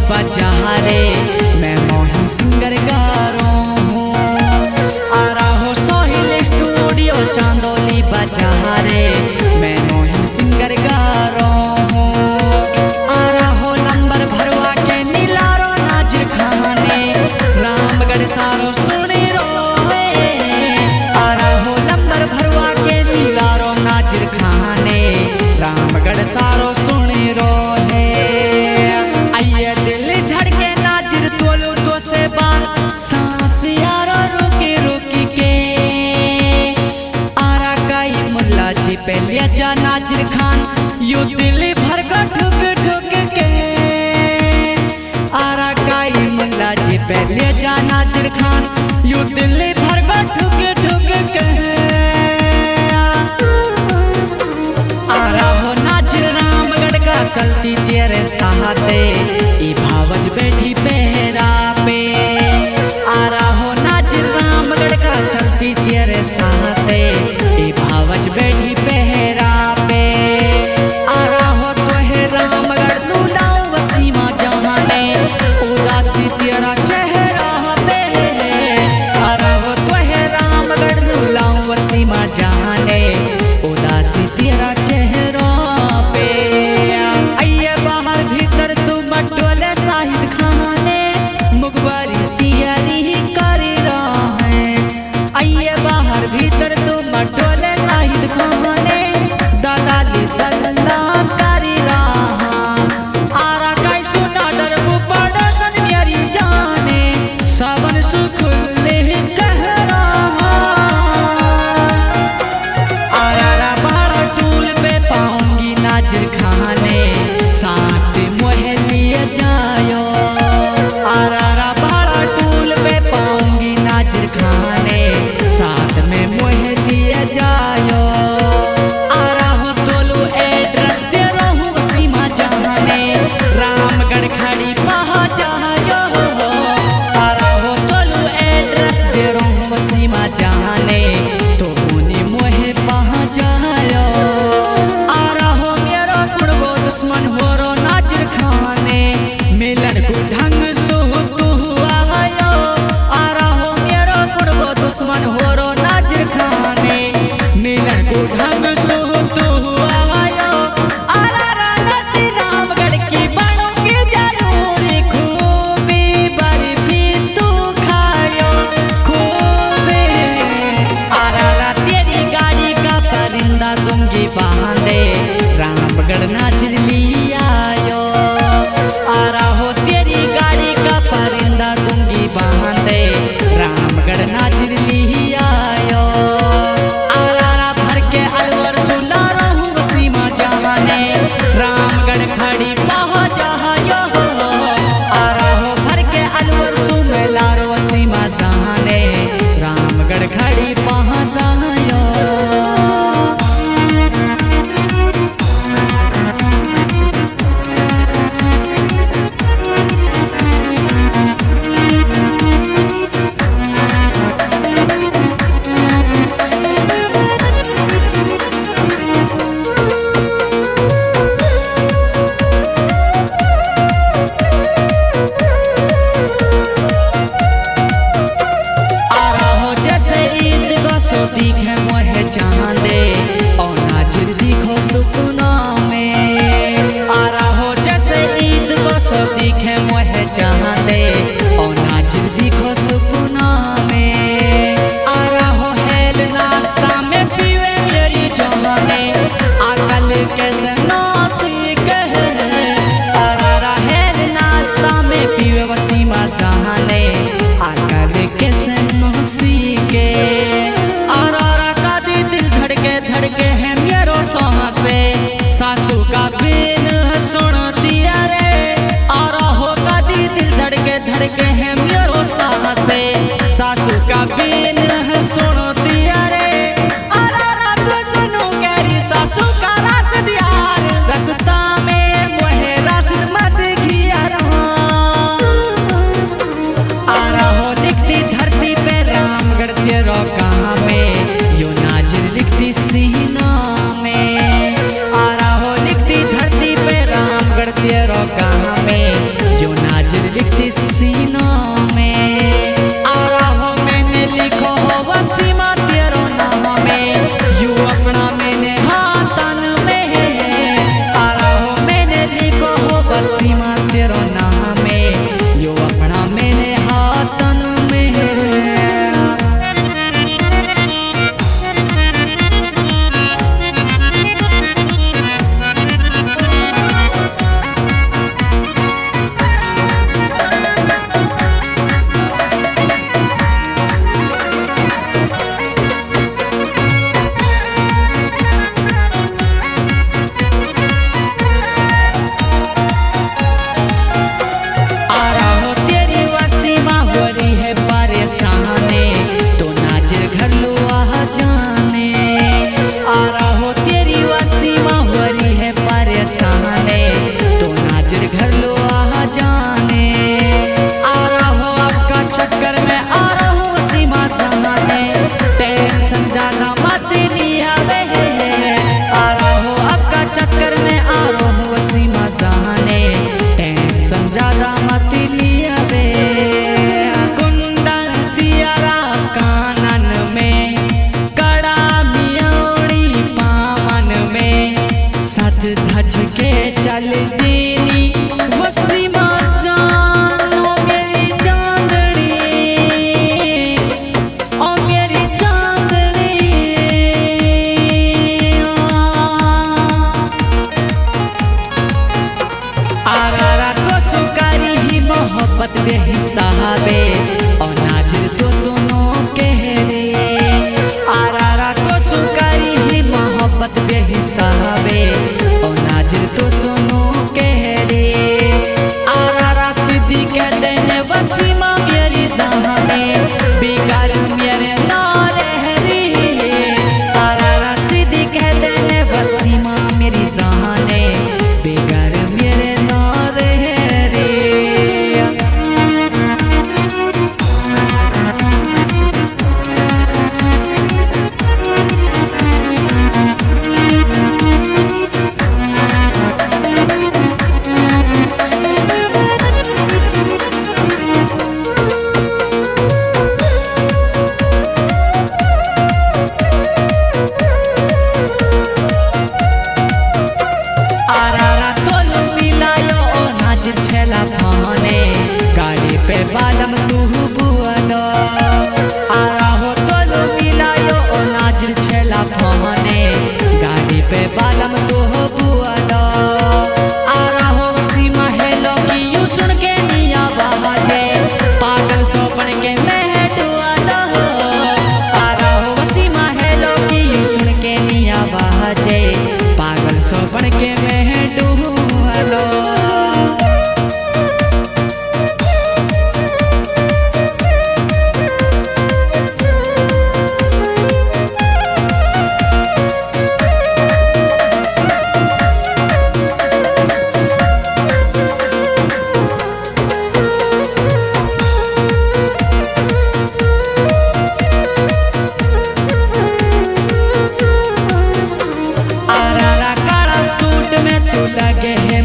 बजा रे मैं मोहन सिंगर गारो हूँ। आ रहा सोहिल स्टूडियो चांदोली बजा रे मैं मोहन सिंगर गारो हूँ। आ रहा नंबर भरवा के नीलारो नाजिर खाने रामगढ़ सारो सुनी रो है। आ रहा नंबर भरवा के नीलारो नाजिर खाने रामगढ़ सारो सुनी रो है। आइए दिल धड़के नाजिर तोलू तो से बार सांस यारो रुकी रुकी के। आरा काई मुल्ला जी पे ले जा नाजिर खान यू दिल भर को ठुक ठुक के। आरा काई मुल्ला जी पे ले जा नाजिर खान यू दिल भर को ठुक ठुक के। आरा हो नाजिर रामगढ़ का चलती तेरे साथे ई भावज बैठी पहरा पे। आरा हो नाजिर रामगढ़ का चलती तेरे साथे ई भावज बैठी पहरा पे। आरा हो तो है रामगढ़ लूलाऊ वसीमा जहाने उदासी तेरा चेहरा पे। आरा हो तो है रामगढ़ लूलाऊ वसीमा जहाने उदासी तेरा चेहरा पे। आइए बाहर भीतर तू मटोले शाहिद खाने मुखबारी तैयारी कर रहा है। आइए बाहर भीतर तू मटोले शाहिद खाने दलाली दल्ला कर रहा। आरा काई सुना डर पड़े सन मेरी जाने सावन सुखुल्ले कह रहा। आरा बड़ा टूल पे पाऊंगी नाजिर खाने साथ मोहे लिए जायो। आरा बड़ा टूल पे पाऊंगी नाजिर खाने साथ में मोहे लिए जायो। आरा हो तोलू एड्रेस दे रहूं वसीमा जहाने रामगढ़ खड़ी पहा जायो। आरा हो तोलू एड्रेस दे रहूं वसीमा जहाने तो मुनी मोहे पहा जायो। आरा हो मेरो कुड़बो दुश्मन हो रो नाजिर खाने मिलन को ढंग सो तू आयो। आरा हो मेरो कुड़बो दुश्मन हो रो नाजिर खाने मिलन को ढंग सो तू आयो। आरा नाजिर रामगढ़ की बनोगे जरूरी खूबी बर्फी तू खायो खूबी। आरा तेरी गाड़ी का परिंदा दूंगी बांधे रामगढ़ नाजिर लियायो। आरा हो तेरी गाड़ी का परिंदा दूंगी बांधे रामगढ़ नाजिर लियायो। आरा भर के अलवर सुना रहूं वसीमा जहाने रामगढ़ खड़ी पहा जायो। आरा हो भर के अलवर सुमेलार वसीमा जहाने रामगढ़ खड़ी पहा जायो। दिखे मोहे चांदे और नाजिर दिखो सुकुना में। आरा हो जैसे ईद को सो दिखे मोहे चांदे और नाजिर दिखो सुकुना में। आरा हो हेल नाश्ता में पीवे मेरी जहाने अकल कैसे नासी कहे। आरा हेल नाश्ता में पीवे वसीमा जहाने अकल कैसे नासी के। धड़के है मेरो से सासू का बिन सुन दिया रे। आरा हो का दी दिल धड़के है मेरो से सासू का बिन सुन दिया रे। आरा रात सुनू गैरी सासू का रस दिया रसता में मोहे रस मत घिया। आरा हो लिखती धरती पे रामगढ़ तेरो कहाँ में यो नाजिर लिखती सीना में। आरा हो लिखती धरती पे रामगढ़ तेरो कहाँ में यो नाजिर बसाने तो नाजिर घर लो आ जाने। आ रहा हो आपका चक्कर में आ रहा हूँ वसीमा जहाने, टेंशन ज्यादा मत लिया वे। आ रहा हो आपका चक्कर में आ रहा हूँ वसीमा जहाने, टेंशन ज्यादा मत लिया वे। कुंडल तियारा कानन में, कड़ा मियोड़ी पावन में, सज धज के चल देनी वसीमा जान। ओ मेरी चांदनी, ओ मेरी चांदनी। आरा तो सुकारी ही मोहब्बत बेहिसाबे, और नाजिर तो सुनो कह रे। आरा तो सुकारी ही मोहब्बत बेहिसाबे, और नाजिर तो सुनो कह रे। आरा सीधी कह देने वसीमा मेरी जहाने, बिगाड़ मेरे ना रह रे। आरा सीधी कह देने वसीमा मेरी जहाने, बिगाड़ मेरे ना रह रे। आरा तोलू मिलायो ओ नाजिर छेला थाने, गाड़ी पे बालम तू बुआलो। आरा हो तोलू मिलायो ओ नाजिर छेला थाने, गाड़ी पे बालम तू बुआलो। आरा हो वसीमा हेलो की यू सुन के निया बाजे, पागल सोपन के मैं डुआलो। आरा हो वसीमा हेलो की यू सुन के निया बाजे, पागल सोपन के मैं डुआलो। आरा काला सूट में तू लगे है